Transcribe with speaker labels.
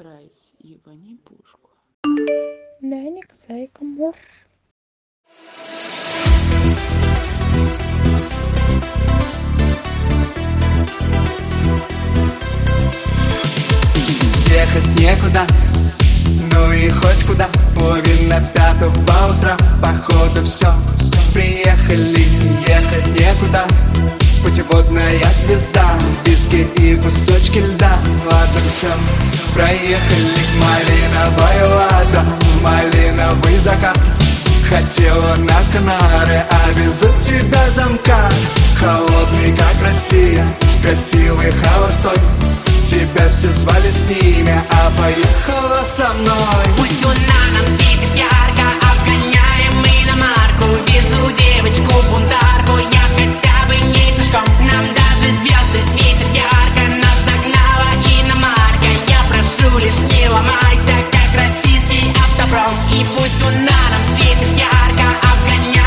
Speaker 1: Насрать, ебани пушку.
Speaker 2: Даник, зайка, мур.
Speaker 3: Ехать некуда, ну и хоть куда. Половина пятого утра, походу все. Приехали, ехать некуда. Путеводная звезда, виски и кусочки льда. Ладно, все, проехали. Малиновая лада, малиновый закат. Хотела на Канары, а везут тебя замкат. Холодный, как Россия, красивый, холостой. Тебя все звали с ними, а поехала со мной.
Speaker 4: Пусть луна нам светит ярко, обгоняем иномарку. Везу девочку-бунтарку, я хотя бы не пешком. Нам даже звезды светят ярко, нас догнала иномарка. Я прошу, лишь не ломайся, как российский автопром. И пусть луна нам светит ярко, обгоняем